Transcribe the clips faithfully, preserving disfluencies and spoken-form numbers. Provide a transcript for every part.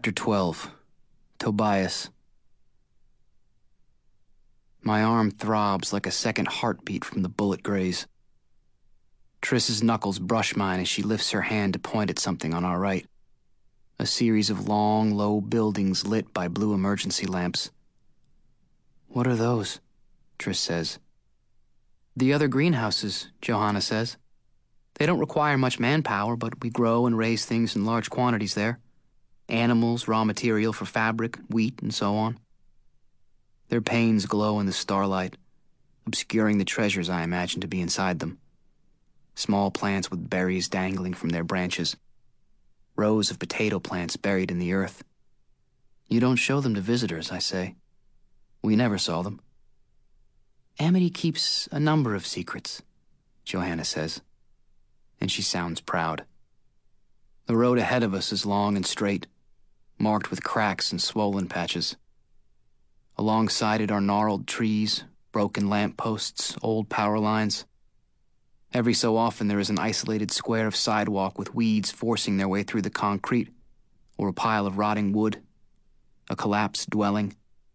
Chapter twelve. Tobias. My arm throbs like a second heartbeat from the bullet graze. Triss's knuckles brush mine as she lifts her hand to point at something on our right. A series of long, low buildings lit by blue emergency lamps. "What are those?" Triss says. "The other greenhouses," Johanna says. "They don't require much manpower, but we grow and raise things in large quantities there. Animals, raw material for fabric, wheat, and so on." Their panes glow in the starlight, obscuring the treasures I imagine to be inside them. Small plants with berries dangling from their branches. Rows of potato plants buried in the earth. "You don't show them to visitors," I say. "We never saw them." "Amity keeps a number of secrets," Johanna says, and she sounds proud. The road ahead of us is long and straight, marked with cracks and swollen patches. Alongside it are gnarled trees, broken lamp posts, old power lines. Every so often there is an isolated square of sidewalk with weeds forcing their way through the concrete, or a pile of rotting wood, a collapsed dwelling.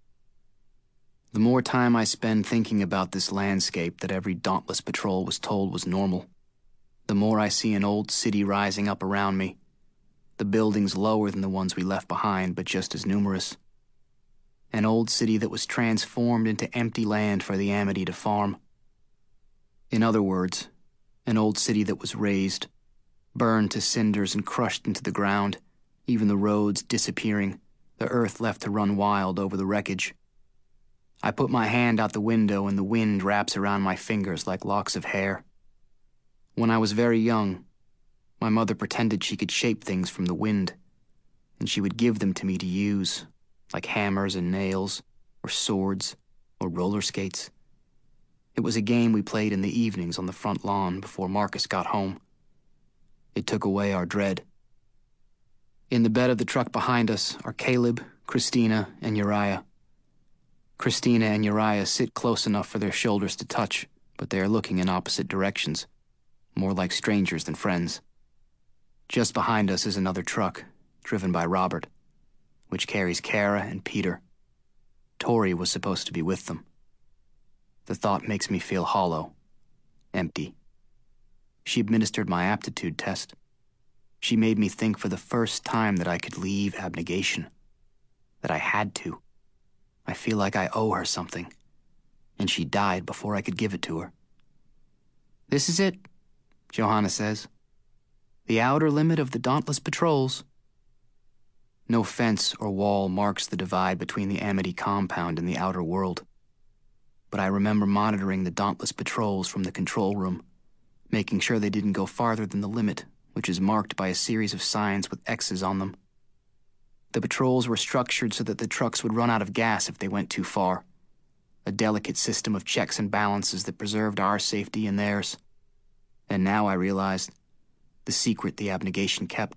The more time I spend thinking about this landscape that every dauntless patrol was told was normal, the more I see an old city rising up around me, the buildings lower than the ones we left behind, but just as numerous. An old city that was transformed into empty land for the Amity to farm. In other words, an old city that was razed, burned to cinders and crushed into the ground, even the roads disappearing, the earth left to run wild over the wreckage. I put my hand out the window and the wind wraps around my fingers like locks of hair. When I was very young, my mother pretended she could shape things from the wind, and she would give them to me to use, like hammers and nails, or swords, or roller skates. It was a game we played in the evenings on the front lawn before Marcus got home. It took away our dread. In the bed of the truck behind us are Caleb, Christina, and Uriah. Christina and Uriah sit close enough for their shoulders to touch, but they are looking in opposite directions, more like strangers than friends. Just behind us is another truck, driven by Robert, which carries Kara and Peter. Tori was supposed to be with them. The thought makes me feel hollow, empty. She administered my aptitude test. She made me think for the first time that I could leave abnegation, that I had to. I feel like I owe her something, and she died before I could give it to her. "This is it," Johanna says. "The outer limit of the dauntless patrols." No fence or wall marks the divide between the Amity compound and the outer world. But I remember monitoring the dauntless patrols from the control room, making sure they didn't go farther than the limit, which is marked by a series of signs with X's on them. The patrols were structured so that the trucks would run out of gas if they went too far, a delicate system of checks and balances that preserved our safety and theirs. And now I realized the secret the abnegation kept.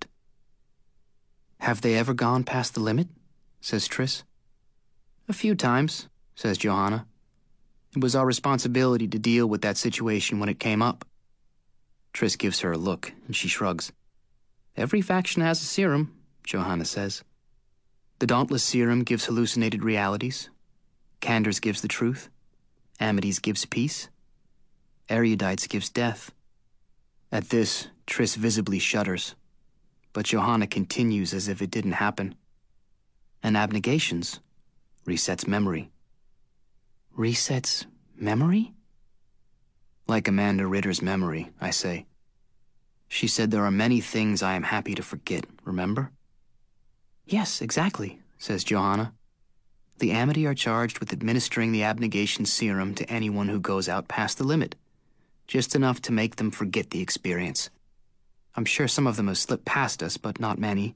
"Have they ever gone past the limit?" says Triss. "A few times," says Johanna. "It was our responsibility to deal with that situation when it came up." Triss gives her a look, and she shrugs. "Every faction has a serum," Johanna says. "The Dauntless serum gives hallucinated realities. Kandor's gives the truth. Amity's gives peace. Erudite's gives death." At this, Triss visibly shudders, but Johanna continues as if it didn't happen. "And abnegations resets memory." "Resets memory?" "Like Amanda Ritter's memory," I say. "She said there are many things I am happy to forget, remember?" "Yes, exactly," says Johanna. "The Amity are charged with administering the abnegation serum to anyone who goes out past the limit, just enough to make them forget the experience. I'm sure some of them have slipped past us, but not many."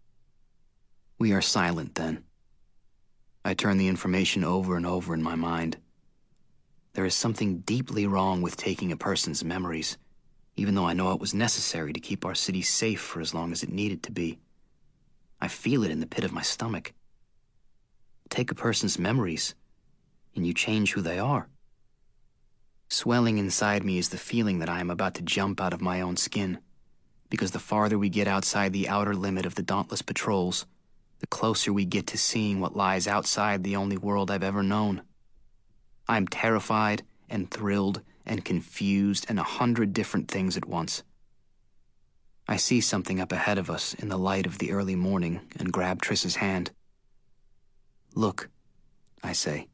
We are silent then. I turn the information over and over in my mind. There is something deeply wrong with taking a person's memories, even though I know it was necessary to keep our city safe for as long as it needed to be. I feel it in the pit of my stomach. Take a person's memories, and you change who they are. Swelling inside me is the feeling that I am about to jump out of my own skin, because the farther we get outside the outer limit of the dauntless patrols, the closer we get to seeing what lies outside the only world I've ever known. I'm terrified and thrilled and confused and a hundred different things at once. I see something up ahead of us in the light of the early morning and grab Triss's hand. "Look," I say.